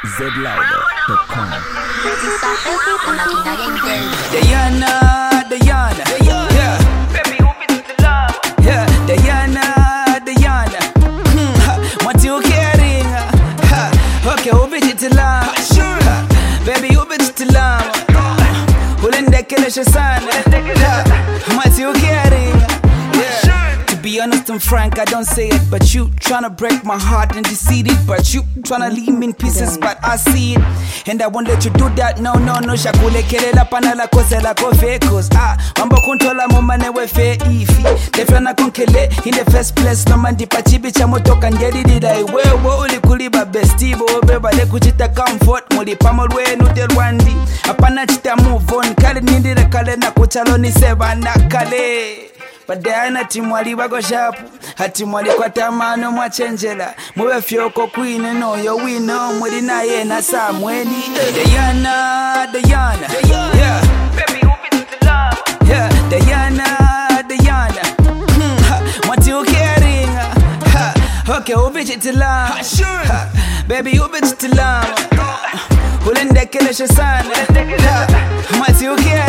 zlouder.com. Diana, yeah. Baby, open the love. Yeah, Diana. What you caring? Okay, open it to love. Baby, open it to love. Ulende kelesha sana. What you caring? To be honest and frank, I don't say it, but you tryna break my heart and deceive it. But you tryna leave me in pieces, but I see it, and I won't let you do that. No. Shakule kelela pana la kose la kofe, cause mambo kuntola mumane we fe ifi. Defana konkele in the first place. No man dipa chibi cha moto kandedi didai. Wewe ulikuliba bestibo beba le kuchita comfort. Mulipa molwe nutel wandi. Apana chita move on. Kale nindire kale na kuchaloni seba na kale. But Diana timwali bago shapu. Hatimwali kwa tamano mwachenjela. Mwe fyoko queen no yo wino. Mwili na ye na samweni. Diana, yeah. Baby, open the love. Yeah, Diana. What you caring? Okay, ubit it to love. Baby, ubit it to love. Ulende kelesha sana. What you caring?